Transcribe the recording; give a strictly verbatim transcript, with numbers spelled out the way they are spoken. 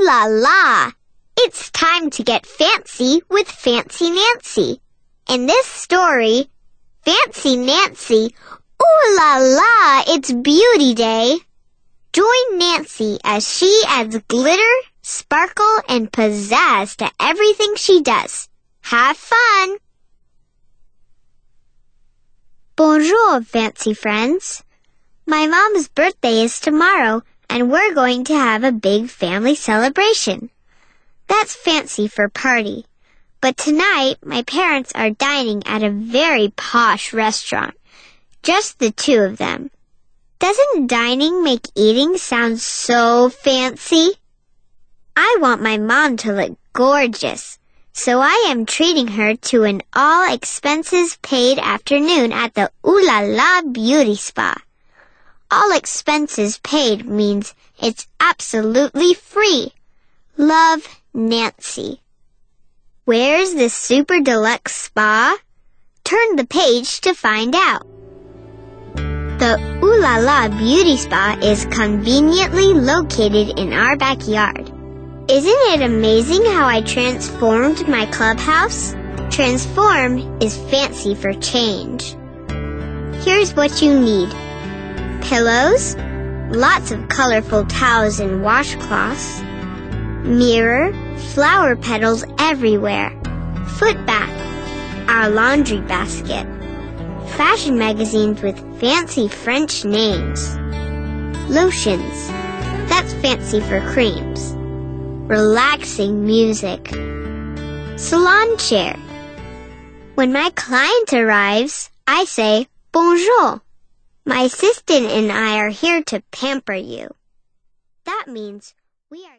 la la! It's time to get fancy with Fancy Nancy. In this story, Fancy Nancy, ooh la la, it's beauty day! Join Nancy as she adds glitter, sparkle, and pizzazz to everything she does. Have fun! Bonjour, fancy friends. My mom's birthday is tomorrow, and we're going to have a big family celebration. That's fancy for party. But tonight, my parents are dining at a very posh restaurant. Just the two of them. Doesn't dining make eating sound so fancy? I want my mom to look gorgeous, so I am treating her to an all-expenses-paid afternoon at the Ooh La La Beauty Spa. All expenses paid means it's absolutely free. Love, Nancy. Where's the super deluxe spa? Turn the page to find out. The Ooh La La Beauty Spa is conveniently located in our backyard. Isn't it amazing how I transformed my clubhouse? Transform is fancy for change. Here's what you need. Pillows, lots of colorful towels and washcloths, mirror, flower petals everywhere, foot bath, our laundry basket, fashion magazines with fancy French names, lotions, that's fancy for creams, relaxing music, salon chair. When my client arrives, I say, bonjour. My assistant and I are here to pamper you. That means we are